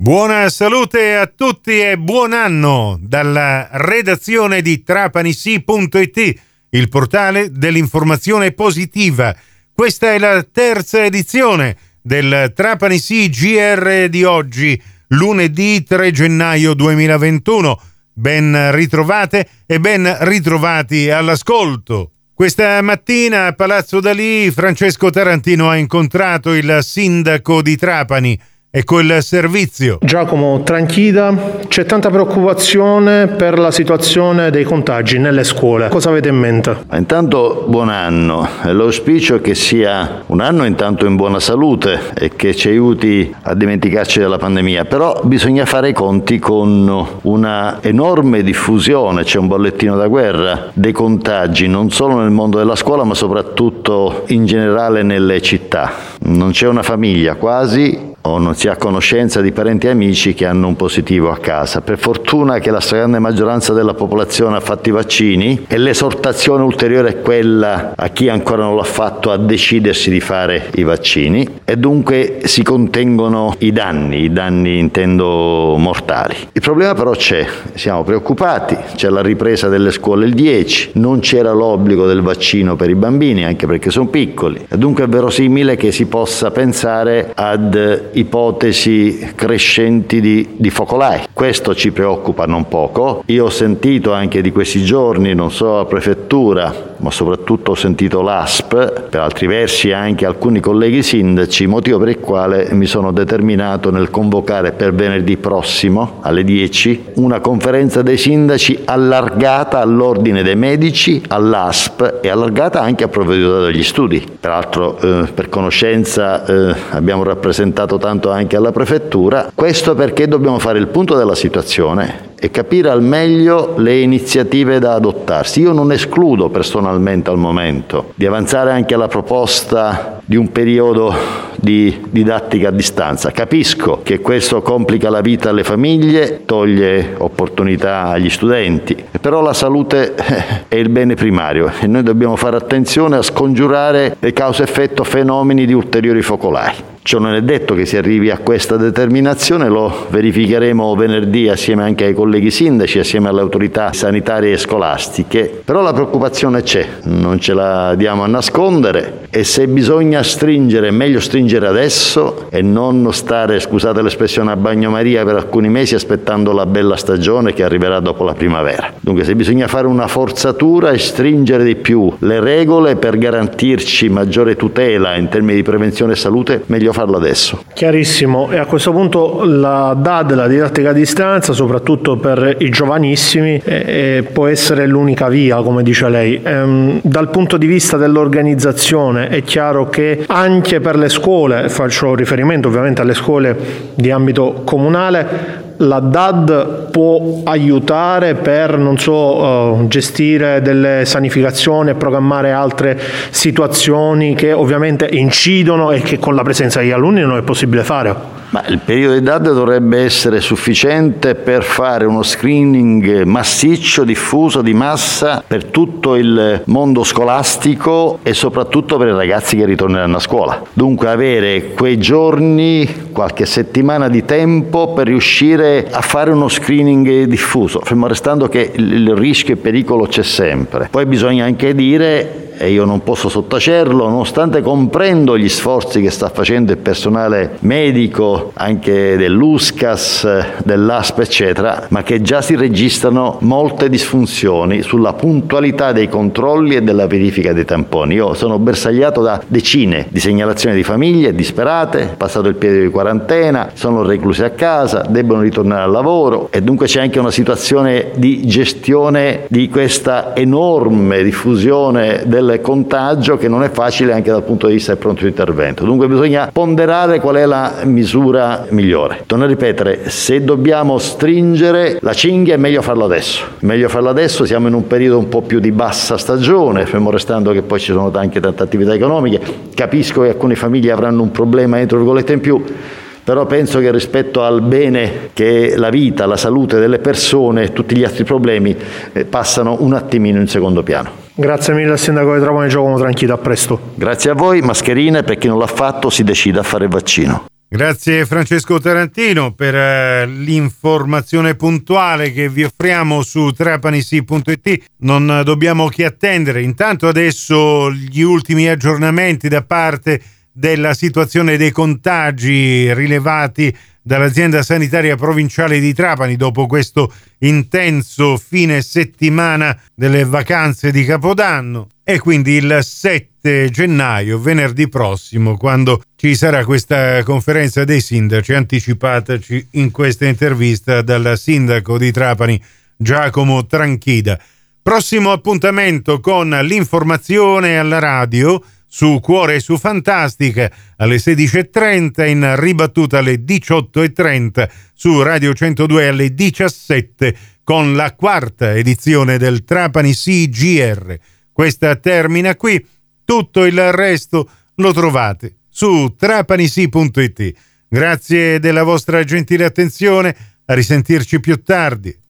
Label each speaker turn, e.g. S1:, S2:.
S1: Buona salute a tutti e buon anno dalla redazione di trapanisi.it, il portale dell'informazione positiva. Questa è la terza edizione del Trapanisi GR di oggi, lunedì 3 gennaio 2021. Ben ritrovate e ben ritrovati all'ascolto. Questa mattina a Palazzo Dalì Francesco Tarantino ha incontrato il sindaco di Trapani. Ecco il servizio.
S2: Giacomo Tranchida, c'è tanta preoccupazione per la situazione dei contagi nelle scuole. Cosa avete in mente?
S3: Intanto buon anno. L'auspicio è che sia un anno intanto in buona salute e che ci aiuti a dimenticarci della pandemia. Però bisogna fare i conti con una enorme diffusione, c'è un bollettino da guerra, dei contagi non solo nel mondo della scuola ma soprattutto in generale nelle città. Non c'è una famiglia quasi o non si ha conoscenza di parenti e amici che hanno un positivo a casa. Per fortuna che la stragrande maggioranza della popolazione ha fatto i vaccini e l'esortazione ulteriore è quella a chi ancora non l'ha fatto a decidersi di fare i vaccini e dunque si contengono i danni intendo mortali. Il problema però c'è, siamo preoccupati, c'è la ripresa delle scuole il 10, non c'era l'obbligo del vaccino per i bambini anche perché sono piccoli e dunque è verosimile che si possa pensare ad ipotesi crescenti di focolai. Questo ci preoccupa non poco. Io ho sentito anche di questi giorni, non solo la prefettura, ma soprattutto ho sentito l'ASP, per altri versi anche alcuni colleghi sindaci, motivo per il quale mi sono determinato nel convocare per venerdì prossimo alle 10 una conferenza dei sindaci allargata all'ordine dei medici, all'ASP e allargata anche a provveditorato degli studi. Peraltro per conoscenza abbiamo rappresentato tanto anche alla prefettura, questo perché dobbiamo fare il punto della situazione e capire al meglio le iniziative da adottarsi. Io non escludo personalmente al momento di avanzare anche la proposta di un periodo di didattica a distanza. Capisco che questo complica la vita alle famiglie, toglie opportunità agli studenti, però la salute è il bene primario e noi dobbiamo fare attenzione a scongiurare le causa-effetto fenomeni di ulteriori focolai. Ciò non è detto che si arrivi a questa determinazione, lo verificheremo venerdì assieme anche ai colleghi sindaci, assieme alle autorità sanitarie e scolastiche, però la preoccupazione c'è, non ce la diamo a nascondere e se bisogna stringere, è meglio stringere adesso e non stare, scusate l'espressione, a bagnomaria per alcuni mesi aspettando la bella stagione che arriverà dopo la primavera. Dunque se bisogna fare una forzatura e stringere di più le regole per garantirci maggiore tutela in termini di prevenzione e salute, meglio farlo adesso.
S2: Chiarissimo. E a questo punto la DAD, la didattica a distanza, soprattutto per i giovanissimi, può essere l'unica via, come dice lei. Dal punto di vista dell'organizzazione è chiaro che anche per le scuole, faccio riferimento ovviamente alle scuole di ambito comunale, la DAD può aiutare per, gestire delle sanificazioni e programmare altre situazioni che ovviamente incidono e che con la presenza degli alunni non è possibile fare.
S3: Ma il periodo di DAD dovrebbe essere sufficiente per fare uno screening massiccio, diffuso, di massa per tutto il mondo scolastico e soprattutto per i ragazzi che ritorneranno a scuola. Dunque avere quei giorni, qualche settimana di tempo per riuscire a fare uno screening diffuso, fermo restando che il rischio e il pericolo c'è sempre. Poi bisogna anche dire, e io non posso sottacerlo, nonostante comprendo gli sforzi che sta facendo il personale medico, anche dell'USCAS, dell'ASP eccetera, ma che già si registrano molte disfunzioni sulla puntualità dei controlli e della verifica dei tamponi. Io sono bersagliato da decine di segnalazioni di famiglie disperate, passato il periodo di quarantena, sono recluse a casa, debbono ritornare al lavoro e dunque c'è anche una situazione di gestione di questa enorme diffusione del contagio che non è facile anche dal punto di vista del pronto intervento. Dunque bisogna ponderare qual è la misura migliore. Torno a ripetere, se dobbiamo stringere la cinghia è meglio farlo adesso. Meglio farlo adesso, siamo in un periodo un po' più di bassa stagione, fermo restando che poi ci sono anche tante attività economiche. Capisco che alcune famiglie avranno un problema entro virgolette in più, però penso che rispetto al bene che è la vita, la salute delle persone e tutti gli altri problemi passano un attimino in secondo piano.
S2: Grazie mille al sindaco di Trapani Giacomo Tranchida, a presto.
S3: Grazie a voi, mascherine, per chi non l'ha fatto si decida a fare il vaccino.
S1: Grazie Francesco Tarantino per l'informazione puntuale che vi offriamo su trapanisi.it. Non dobbiamo che attendere intanto adesso gli ultimi aggiornamenti da parte della situazione dei contagi rilevati dall'azienda sanitaria provinciale di Trapani dopo questo intenso fine settimana delle vacanze di Capodanno, e quindi il 7 gennaio, venerdì prossimo, quando ci sarà questa conferenza dei sindaci anticipataci in questa intervista dal sindaco di Trapani Giacomo Tranchida. Prossimo appuntamento con l'informazione alla radio su Cuore e su Fantastica alle 16.30, in ribattuta alle 18.30 su Radio 102 alle 17 con la quarta edizione del Trapani CGR. Questa termina qui, tutto il resto lo trovate su trapanisi.it. Grazie della vostra gentile attenzione, a risentirci più tardi.